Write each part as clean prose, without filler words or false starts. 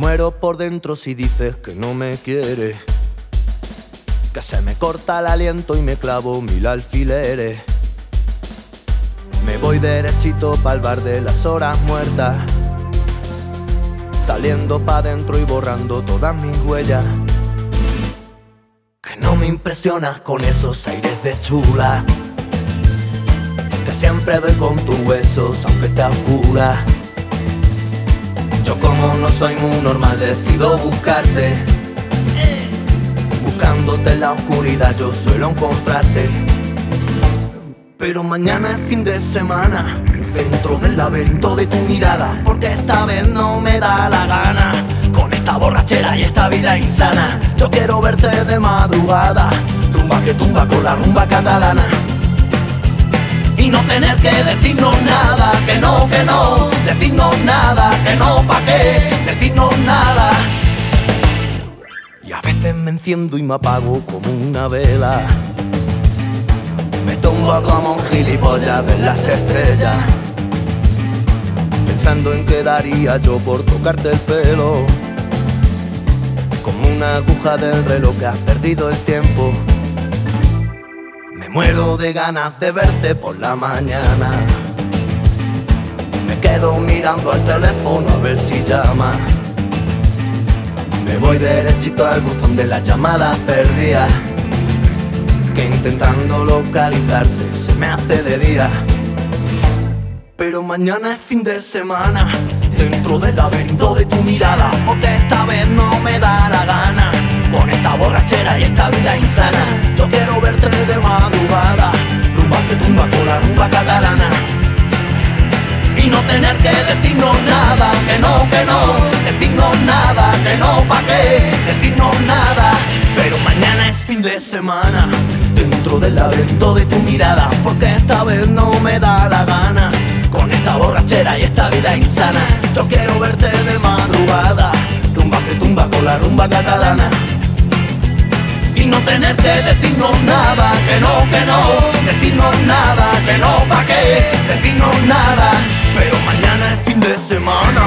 muero por dentro si dices que no me quieres, que se me corta el aliento y me clavo 1000 alfileres. Me voy derechito pa'l bar de las horas muertas, saliendo pa' dentro y borrando todas mis huellas. Que no me impresionas con esos aires de chula, que siempre doy con tus huesos aunque esté a oscuras. Yo como no soy muy normal decido buscarte, buscándote en la oscuridad yo suelo encontrarte. Pero mañana es fin de semana, dentro del laberinto de tu mirada, porque esta vez no me da la gana. Con esta borrachera y esta vida insana, yo quiero verte de madrugada, rumba que tumba con la rumba catalana. Y no tener que decirnos nada, que no, decirnos nada, que no, pa' qué, decirnos nada. Y a veces me enciendo y me apago como una vela, me tumbo como un gilipollas de las estrellas, pensando en qué daría yo por tocarte el pelo, como una aguja del reloj que has perdido el tiempo. Me muero de ganas de verte por la mañana, me quedo mirando al teléfono a ver si llama. Me voy derechito al buzón de las llamadas perdidas, que intentando localizarte se me hace de día. Pero mañana es fin de semana, dentro del laberinto de tu mirada, porque esta vez no me da la gana. Con esta borrachera y esta vida insana, yo quiero verte de madrugada, rumba que tumba con la rumba catalana. Y no tener que decirnos nada, que no, decirnos nada, que no, pa' qué, decirnos nada. Pero mañana es fin de semana, dentro del laberinto de tu mirada, porque esta vez no me da la gana. Con esta borrachera y esta vida insana, yo quiero verte de madrugada, rumba que tumba con la rumba catalana. Y no tener que decirnos nada, que no, decirnos nada, que no, pa' qué, decirnos nada. Pero mañana es fin de semana.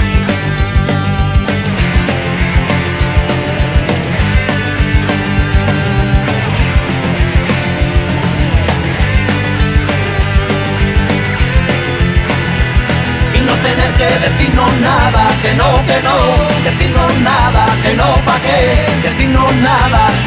Tener que decirnos nada, que no, decirnos nada, que no, pa' qué, decirnos nada.